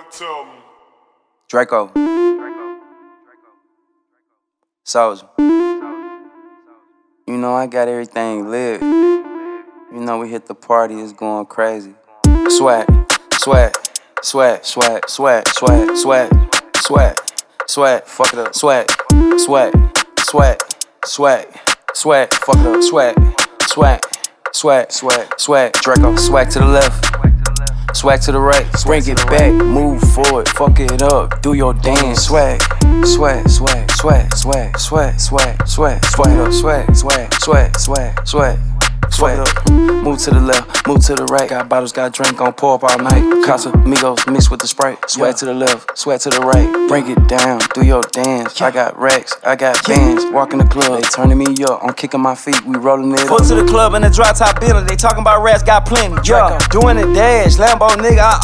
tell me. Draco. Soulja. You know I got everything lit. You know we hit the party, it's going crazy. Swag, swag, swag, swag, swag, swag, swag, swag, swag, fuck it up. Swag, swag, swag, swag, swag, fuck it up. Swag, swag, swag, swag, swag, Draco. Swag to the left. Swag to the right, bring it back, move forward, fuck it up, do your dance. Swag, swag, swag, swag, swag, swag, swag, swag, swag up, swag, swag, swag, swag, swag, swag up. Move to the left, move to the right. Got bottles, got drink on, pour up all night. Casamigos mixed with the Sprite. Swag to the left, swag to the right. Bring it down, do your dance. I got racks, I got bands. Walk in the club, they turning me up. I'm kicking my feet, we rolling it up. Pull to the club in the drop top Bentley. They talking about rats, got plenty. Yeah, doing the dash, Lambo nigga, I